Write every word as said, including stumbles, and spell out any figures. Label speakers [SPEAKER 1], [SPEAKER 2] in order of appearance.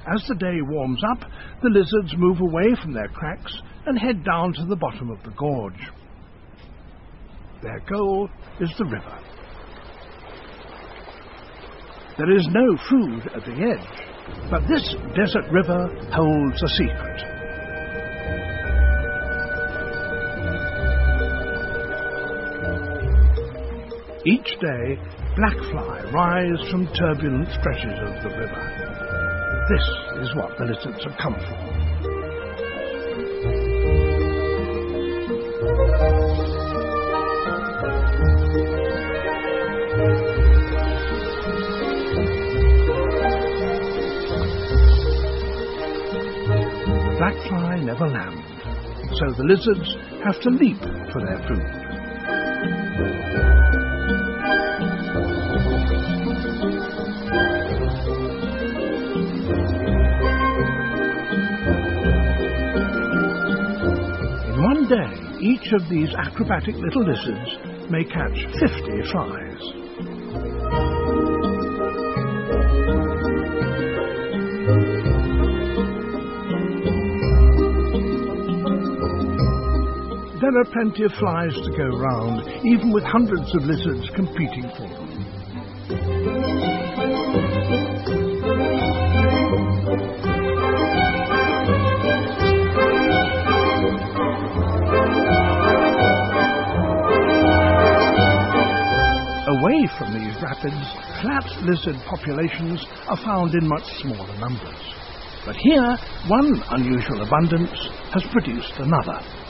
[SPEAKER 1] As the day warms up, the lizards move away from their cracks and head down to the bottom of the gorge. Their goal is the river. There is no food at the edge, but this desert river holds a secret. Each day, blackfly rise from turbulent stretches of the river. This is what the lizards have come for. The blackfly never land, so the lizards have to leap for their food. One day, each of these acrobatic little lizards may catch fifty flies. There are plenty of flies to go round, even with hundreds of lizards competing for them. Away from these rapids, flat lizard populations are found in much smaller numbers. But here, one unusual abundance has produced another.